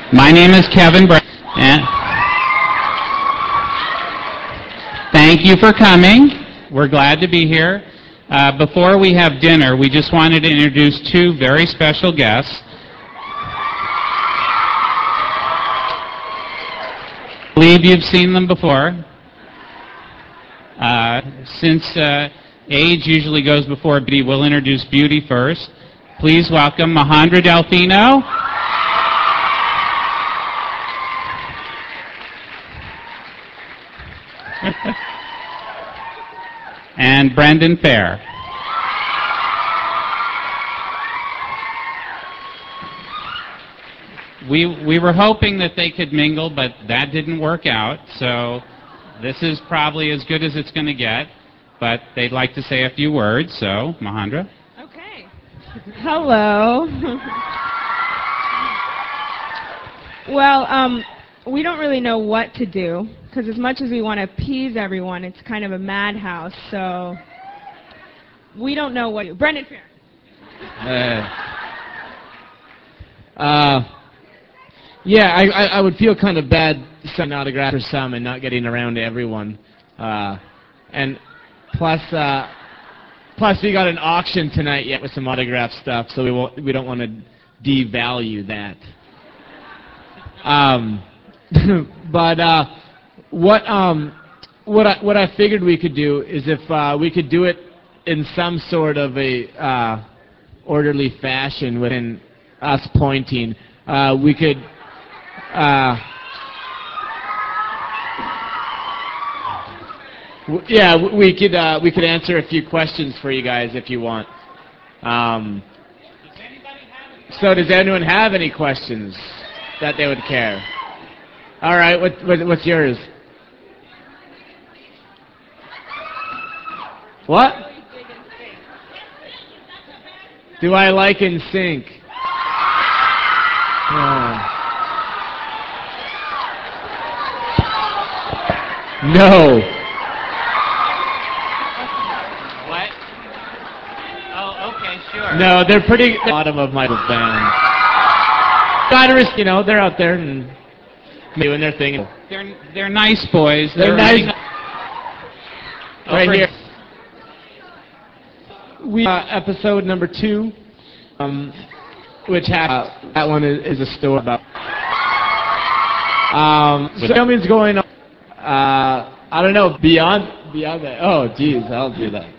My name is Kevin Brown, and thank you for coming. We're glad to be here. Before we have dinner, we just wanted to introduce two very special guests. I believe you've seen them before. Since age usually goes before beauty, we'll introduce beauty first. Please welcome Mahandra Delfino and Brendan Fair. We were hoping that they could mingle, but that didn't work out, so this is probably as good as it's going to get, but they'd like to say a few words, so Mahandra. Okay. Hello. Well, we don't really know what to do, because as much as we want to appease everyone, it's kind of a madhouse, so we don't know what to do. Brendan Fair. Yeah, I would feel kind of bad signing autographs for some and not getting around to everyone. And plus we got an auction tonight yet with some autograph stuff, so we don't want to devalue that. But what I figured we could do is if we could do it in some sort of a orderly fashion within us pointing, we could. Yeah, we could answer a few questions for you guys if you want. So does anyone have any questions that they would care? All right, what's yours? What? Do I like NSYNC? No. What? Oh, okay, sure. No, they're pretty bottom of my band. You know, they're out there and doing their thing. They're nice boys. They're nice. Right here. We episode number 2, which that one is a story about. So filming's going on. I don't know, beyond that. Oh, geez, I'll do that.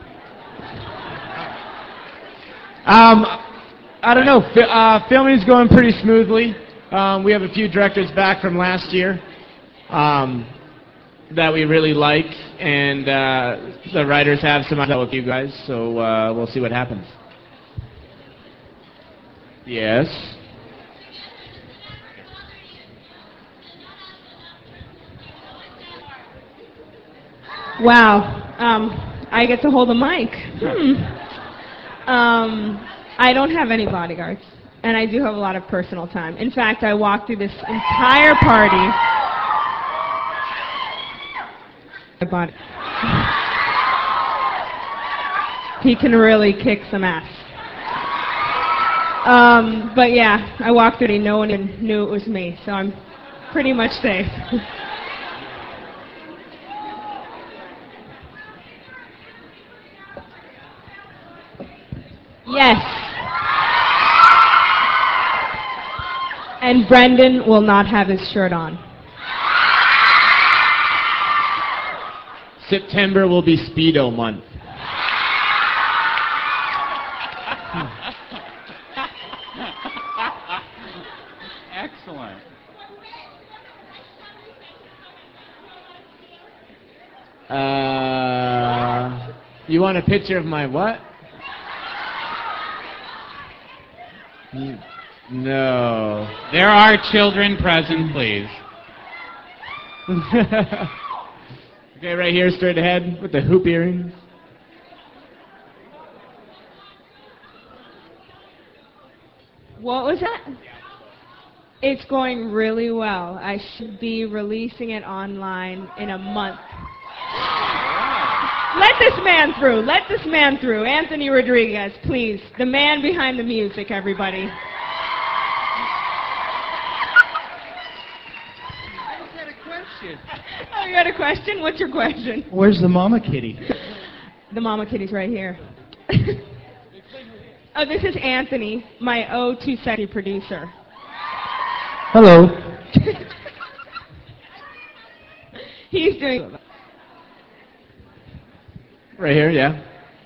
I don't know. Filming's going pretty smoothly. We have a few directors back from last year that we really like, and the writers have some idea with you guys, so we'll see what happens. Yes. Wow. I get to hold a mic. I don't have any bodyguards, and I do have a lot of personal time. In fact, I walked through this entire party. He can really kick some ass. But yeah, I walked through and no one even knew it was me, so I'm pretty much safe. Yes. And Brendan will not have his shirt on. September will be Speedo month. Excellent. You want a picture of my what? No. There are children present, please. Okay, right here, straight ahead, with the hoop earrings. What was that? It's going really well. I should be releasing it online in a month. Let this man through. Let this man through. Anthony Rodriguez, please. The man behind the music, everybody. Cheers. Oh, you got a question? What's your question? Where's the mama kitty? The mama kitty's right here. Oh, this is Anthony, my too sexy producer. Hello. He's doing... Right here, yeah.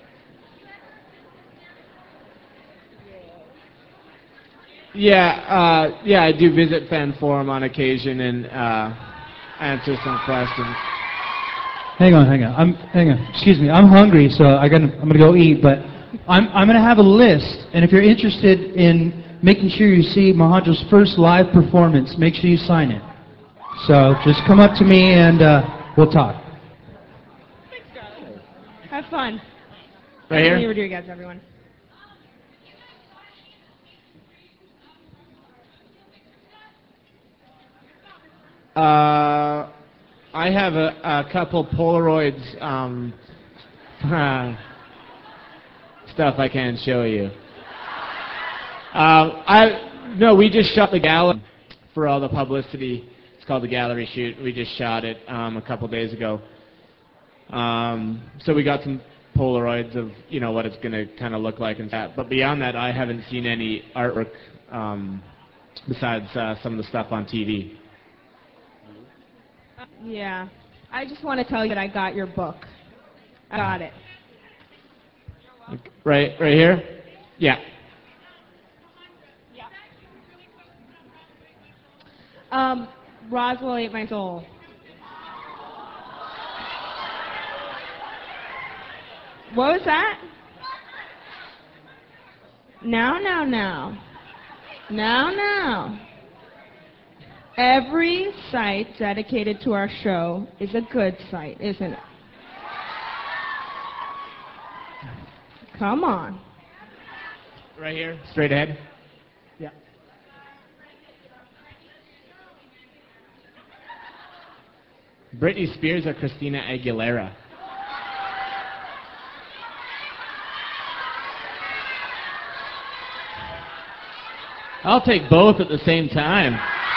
Yeah, I do visit Fan Forum on occasion and answer some questions. Hang on. Hang on. Excuse me. I'm hungry, so I'm gonna go eat. But I'm gonna have a list, and if you're interested in making sure you see Mahandro's first live performance, make sure you sign it. So just come up to me and we'll talk. Thanks, darling. Have fun. Right Anthony here? Rodriguez, everyone. I have a couple Polaroids stuff I can show you. No, we just shot the gallery for all the publicity. It's called the gallery shoot. We just shot it a couple days ago. So we got some Polaroids of what it's going to kind of look like and that. But beyond that, I haven't seen any artwork besides some of the stuff on TV. Yeah. I just want to tell you that I got your book. I got it. Right here? Yeah. Roswell ate my soul. What was that? Now. Every site dedicated to our show is a good site, isn't it? Come on. Right here? Straight ahead? Yeah. Britney Spears or Christina Aguilera? I'll take both at the same time.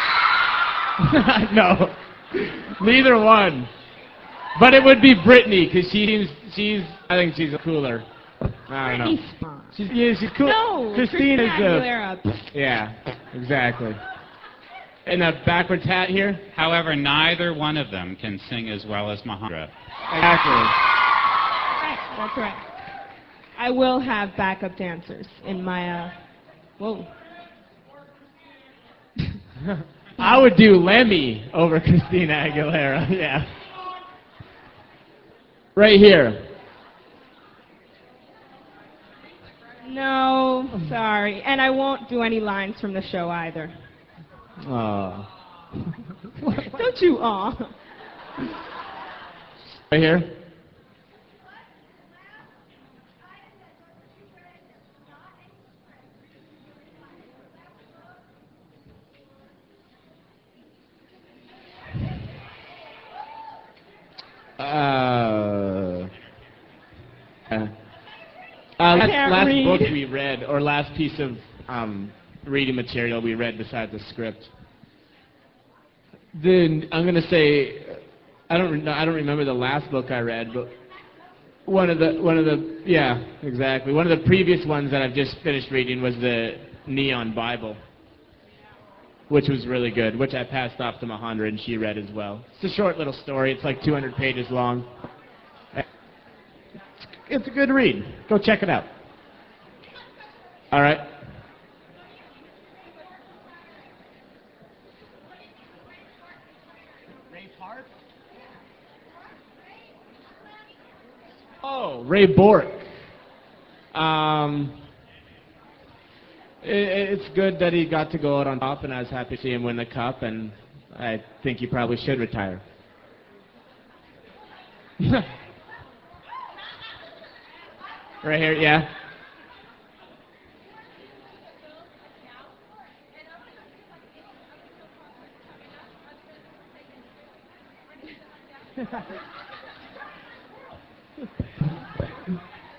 No, neither one. But it would be Britney because I think she's cooler. I don't know. Britney's fine. She's cool. No, Christina's Aguilera. Yeah, exactly. And a backwards hat here. However, neither one of them can sing as well as Mahandra. Exactly. Right, that's right. I will have backup dancers in my, whoa. I would do Lemmy over Christina Aguilera. Yeah. Right here. No, sorry. And I won't do any lines from the show either. Oh. Don't you aw. Right here. Last book we read, or last piece of reading material we read besides the script. Then I'm gonna say, I don't remember the last book I read, but one of the yeah, exactly. One of the previous ones that I've just finished reading was the Neon Bible, which was really good, which I passed off to Mahandra and she read as well. It's a short little story. It's like 200 pages long. It's a good read. Go check it out. All right. Ray Park? Oh, Ray Bork. It's good that he got to go out on top, and I was happy to see him win the cup, and I think he probably should retire. Right here, yeah.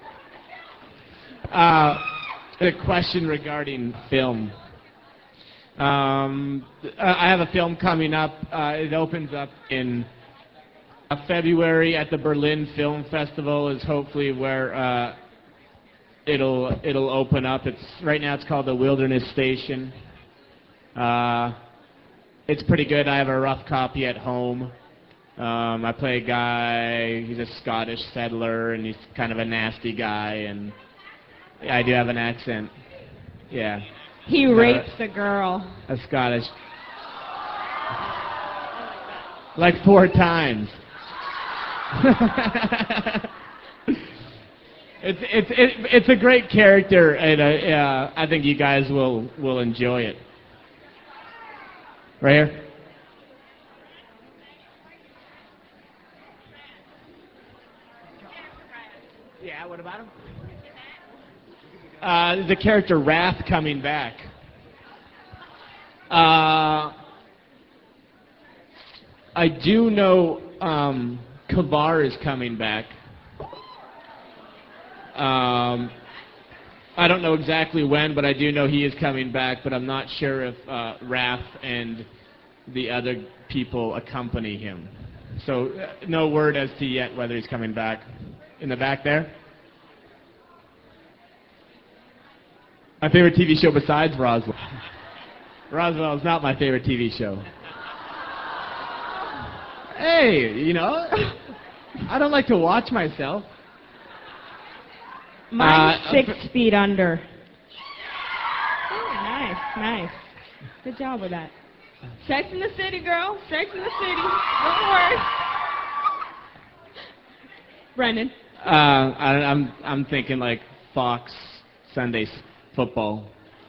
A question regarding film. I have a film coming up. It opens up in February at the Berlin Film Festival. Is hopefully where it'll open up. It's right now. It's called The Wilderness Station. It's pretty good. I have a rough copy at home. I play a guy. He's a Scottish settler, and he's kind of a nasty guy. And yeah, I do have an accent. Yeah. He rapes a girl. A Scottish. Like 4 times. It's a great character, and I think you guys will enjoy it. Right here. Yeah, what about him? The character Wrath coming back. I do know Kavar is coming back. I don't know exactly when, but I do know he is coming back, but I'm not sure if Wrath and the other people accompany him. So no word as to yet whether he's coming back. In the back there? My favorite TV show besides Roswell. Roswell is not my favorite TV show. Hey, you know, I don't like to watch myself. Mine's 6 feet under. Oh, nice, nice. Good job with that. Sex in the City, girl. Sex in the City. Don't worry. Brendan. I'm thinking like Fox Sunday football.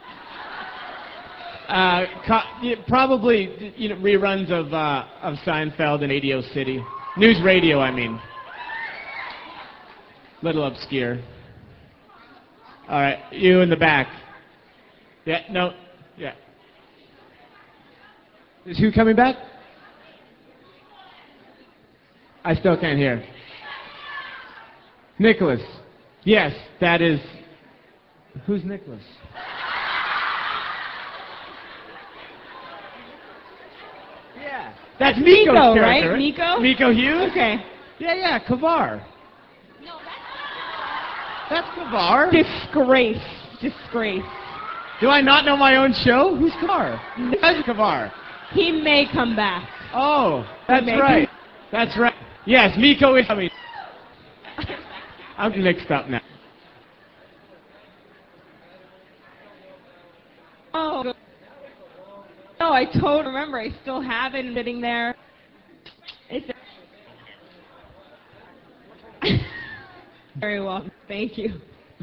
Probably reruns of Seinfeld and Radio City. News radio, I mean. Little obscure. All right, you in the back. Yeah, no, yeah. Is who coming back? I still can't hear. Nicholas. Yes, that is. Who's Nicholas? Yeah. That's Nico's Nico, character, right? Nico? Nico Hughes? Okay. Yeah, Kavar. No, that's Kavar. Disgrace. Disgrace. Do I not know my own show? Who's Kavar? That's Kavar. He may come back. Oh, that's right. That's right. Yes, Miko is coming. I'm mixed up now. Oh. No, I totally remember. I still have it sitting there. It's very well. Thank you.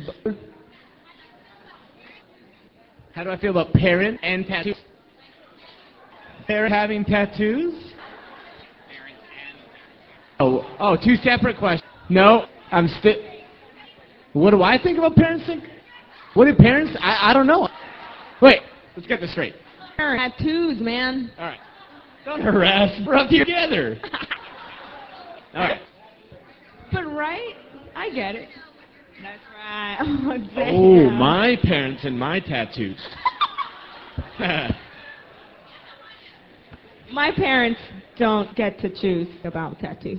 How do I feel about parent and tattoos? Parent having tattoos? Oh, 2 separate questions. No, I'm still. What do I think about parents think? What do parents? I don't know. Wait, let's get this straight. Tattoos, man. All right. Don't harass. We're up here together. All right. But right? I get it. That's right. Oh, my parents and my tattoos. My parents don't get to choose about tattoos.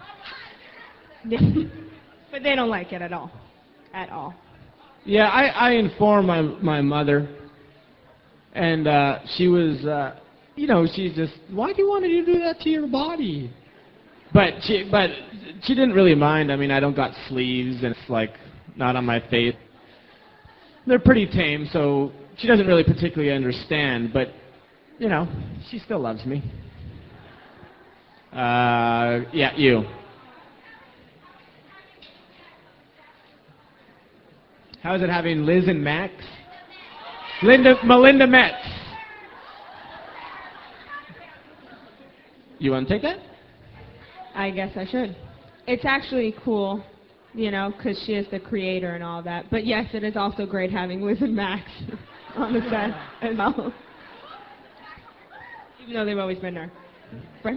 But they don't like it at all. At all. Yeah, I informed my mother, and she was, she's just, why do you want to do that to your body? But she didn't really mind. I mean, I don't got sleeves, and it's like not on my face. They're pretty tame, so she doesn't really particularly understand. But she still loves me. Yeah, you. How's it having Liz and Max? Melinda Metz. You want to take that? I guess I should. It's actually cool, because she is the creator and all that. But yes, it is also great having Liz and Max on the set as well. Even though they've always been there. Right?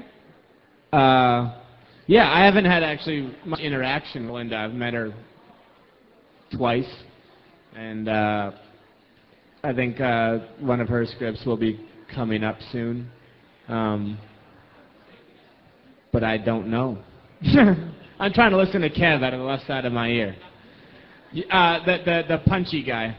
Yeah, I haven't had actually much interaction with Melinda. I've met her twice. And I think one of her scripts will be coming up soon. But I don't know. I'm trying to listen to Kev out of the left side of my ear. The punchy guy.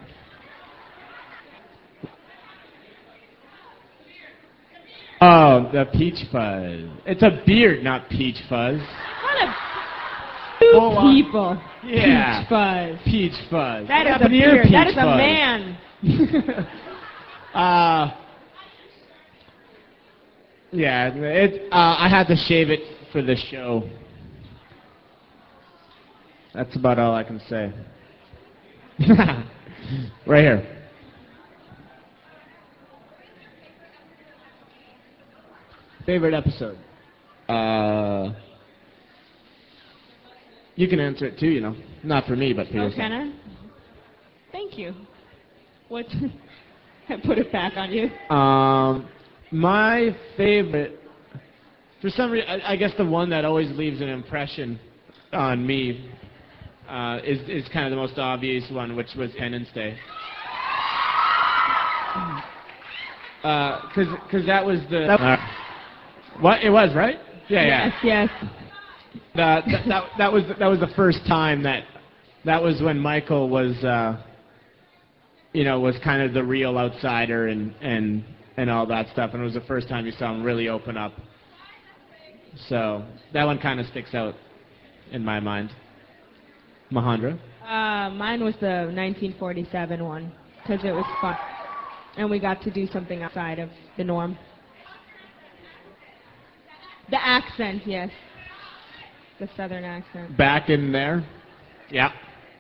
Oh, the peach fuzz. It's a beard, not peach fuzz. What a two people. Yeah. Peach fuzz. Peach fuzz. That What is a happened to your beard. That peach is a fuzz? man. Yeah, I had to shave it for the show. That's about all I can say. Right here. Favorite episode? You can answer it too, you know. Not for me, but for yourself. Can I? Thank you. What? I put it back on you. My favorite, for some reason, I guess the one that always leaves an impression on me is kind of the most obvious one, which was Independence Day. Because that was the... what? It was, right? Yeah, Yes. that was the first time that was when Michael was was kind of the real outsider and all that stuff, and it was the first time you saw him really open up. So that one kind of sticks out in my mind. Mahandra? Mine was the 1947 one because it was fun, and we got to do something outside of the norm. The accent, yes. The southern accent. Back in there? Yeah.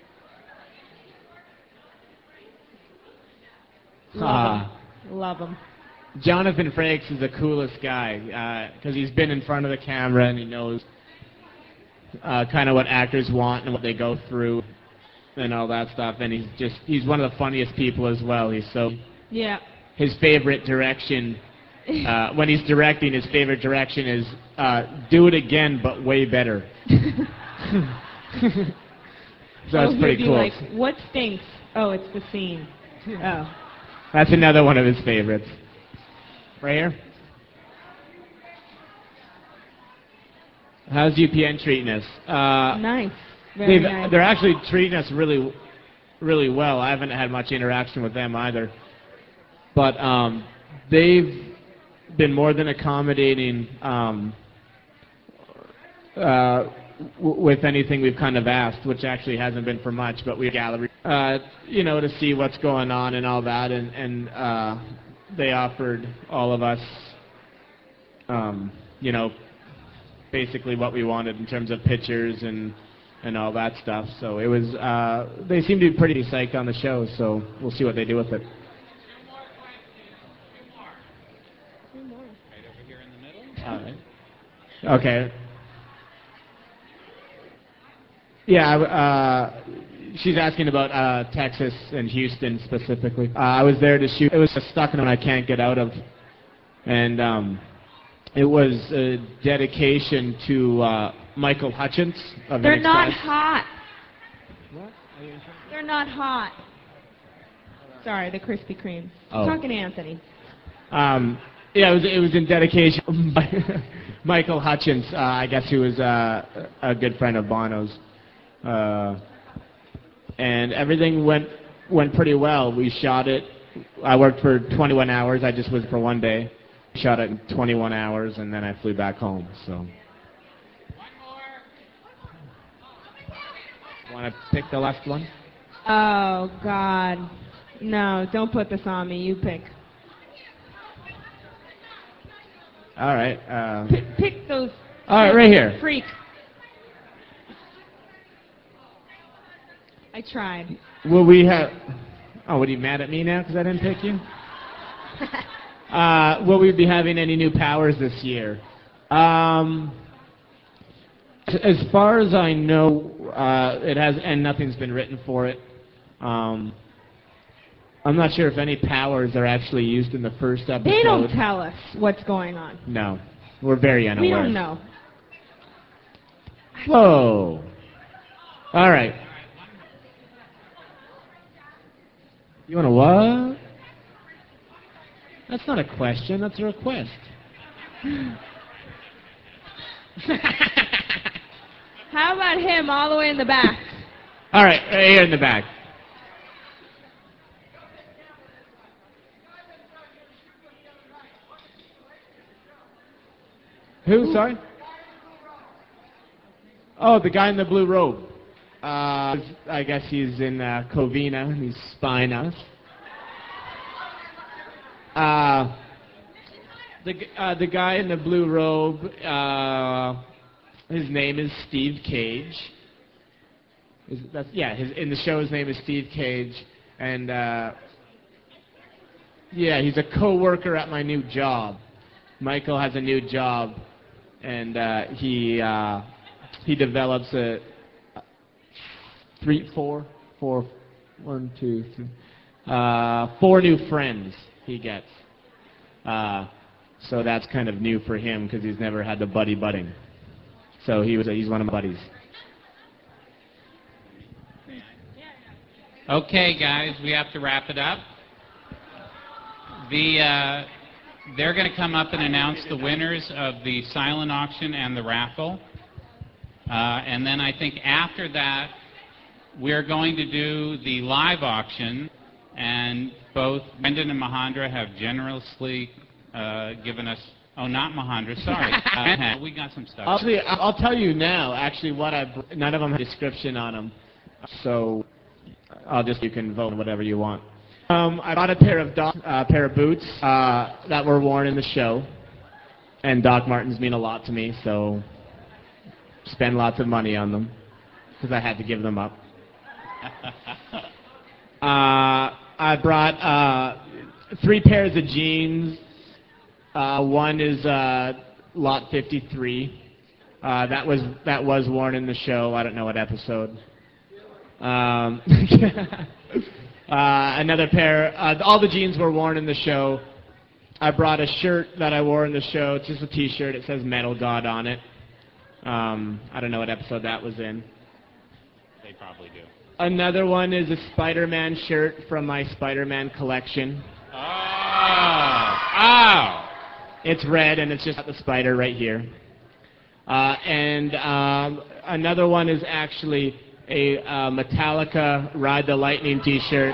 Love him. Jonathan Frakes is the coolest guy because he's been in front of the camera and he knows kind of what actors want and what they go through and all that stuff. And he's one of the funniest people as well. Yeah. His favorite direction, when he's directing, his favorite direction is do it again but way better. So that's pretty cool. Like, what stinks? Oh, it's the scene. Oh. That's another one of his favorites. Right here. How's UPN treating us? Nice. Very nice. They're actually treating us really, really well. I haven't had much interaction with them either. But they've been more than accommodating with anything we've kind of asked, which actually hasn't been for much, but we gallery, to see what's going on and all that, and they offered all of us, basically what we wanted in terms of pictures and all that stuff. So it was, they seem to be pretty psyched on the show, so we'll see what they do with it. Two more. Right over here in the middle. All right. Okay. Yeah, she's asking about Texas and Houston specifically. I was there to shoot. It was a stuck one I can't get out of, and it was a dedication to Michael Hutchence of They're NXS. not hot. What? They're not hot. Sorry, the Krispy Kreme. Oh. Talking to Anthony. Yeah, it was in dedication by Michael Hutchence, I guess, who was a good friend of Bono's. And everything went pretty well. We shot it. I worked for 21 hours. I just was for one day. Shot it in 21 hours, and then I flew back home. So. One more. Want to pick the last one? Oh, God. No, don't put this on me. You pick. All right. Pick those. All right, right here. Freak. I tried. Will we have... Oh, what, are you mad at me now because I didn't pick you? Will we be having any new powers this year? As far as I know, it has, and nothing's been written for it. I'm not sure if any powers are actually used in the first episode. They don't tell us what's going on. No. We're very unaware. We don't know. Whoa. All right. You want to what? That's not a question, that's a request. How about him all the way in the back? All right here in the back. Who, sorry? Oh, the guy in the blue robe. I guess he's in Covina. He's spying us. The guy in the blue robe, his name is Steve Cage. In the show his name is Steve Cage. And, yeah, he's a co-worker at my new job. Michael has a new job. And he develops four new friends he gets. So that's kind of new for him because he's never had the buddy-budding. So he's one of my buddies. Okay, guys, we have to wrap it up. They're going to come up and announce the winners of the silent auction and the raffle. And then I think after that, we're going to do the live auction. And both Brendan and Mahendra have generously given us... Oh, not Mahendra, sorry. We got some stuff. I'll tell you now, actually, none of them have a description on them. So you can vote whatever you want. I bought a pair of boots that were worn in the show, and Doc Martens mean a lot to me, so spend lots of money on them because I had to give them up. I brought 3 pairs of jeans. One is Lot 53. That was worn in the show. I don't know what episode. Another pair. All the jeans were worn in the show. I brought a shirt that I wore in the show. It's just a T-shirt. It says Metal God on it. I don't know what episode that was in. They probably do. Another one is a Spider-Man shirt from my Spider-Man collection. Oh! It's red and it's just got the spider right here. And another one is actually a Metallica Ride the Lightning T-shirt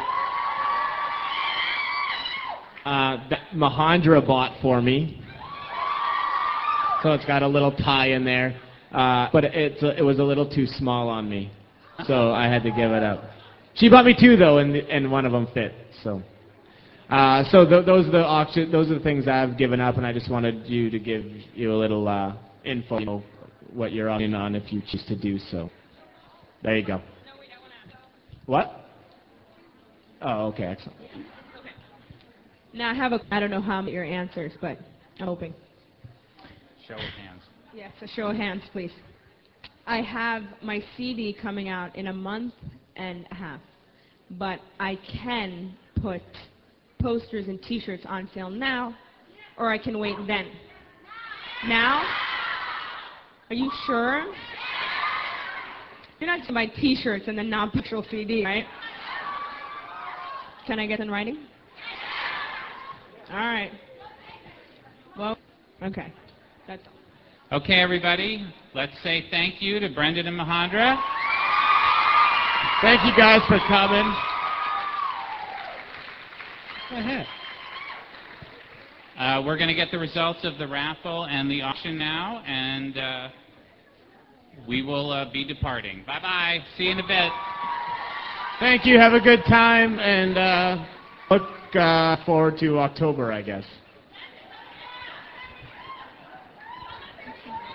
that Mahendra bought for me. So it's got a little tie in there, but it was a little too small on me, so I had to give it up. She bought me 2 though, and one of them fit. So those are the things I've given up, and I just wanted you to give you a little info, what you're on if you choose to do so. There you go. No, we don't want to. What? Oh, okay, excellent. Okay. Now I don't know how your answers, but I'm hoping. Show of hands. Yes, a show of hands, please. I have my CD coming out in a month and a half, but I can put posters and T-shirts on sale now, or I can wait then. Now? Are you sure? You're not going to buy T-shirts and then not put your CD, right? Can I get in writing? All right. Well, okay. That's all. Okay, everybody, let's say thank you to Brendan and Mahendra. Thank you guys for coming. Go ahead. We're going to get the results of the raffle and the auction now, and we will be departing. Bye-bye. See you in a bit. Thank you. Have a good time, and look forward to October, I guess.